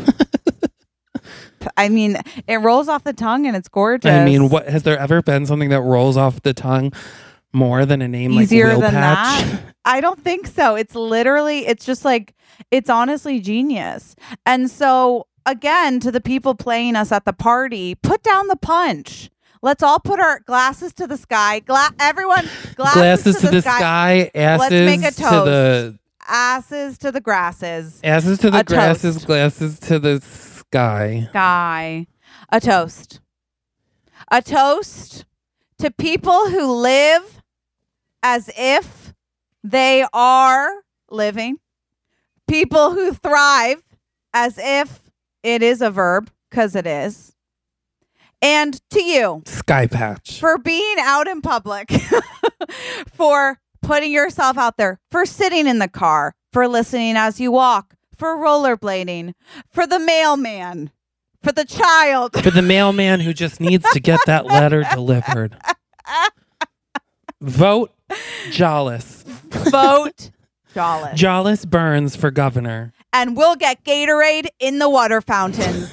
I mean, it rolls off the tongue and it's gorgeous. I mean, what has there ever been something that rolls off the tongue more than a name Easier like Will than Patch? that? I don't think so. It's literally, it's just like, it's honestly genius. And so, again, to the people playing us at the party, put down the punch. Let's all put our glasses to the sky. Everyone, Glasses to the sky, asses Let's make a to toast. the Asses to the grasses. asses to the A grasses, toast. glasses to the sky. Sky. A toast. A toast to people who live as if they are living. People who thrive as if it is a verb, because it is. And to you, Sky Patch. for being out in public, for putting yourself out there, for sitting in the car, for listening as you walk, for rollerblading, for the mailman, for the child. For the mailman who just needs to get that letter delivered. Vote Jollis. Vote Jollis. Jollis Burns for governor. And we'll get Gatorade in the water fountains.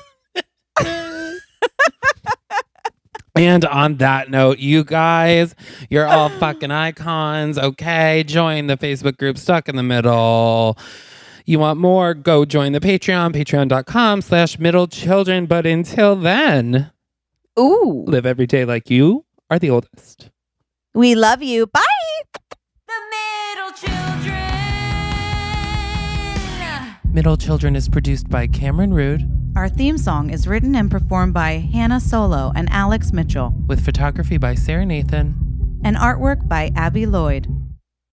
And on that note, you guys, you're all fucking icons. Okay, join the Facebook group Stuck in the Middle. You want more? Go join the Patreon, patreon.com/middlechildren. But until then, Ooh. live every day like you are the oldest. We love you. Bye. The middle children. Middle Children is produced by Cameron Rude Our theme song is written and performed by Hannah Solo and Alex Mitchell, with photography by Sarah Nathan. and artwork by Abby Lloyd.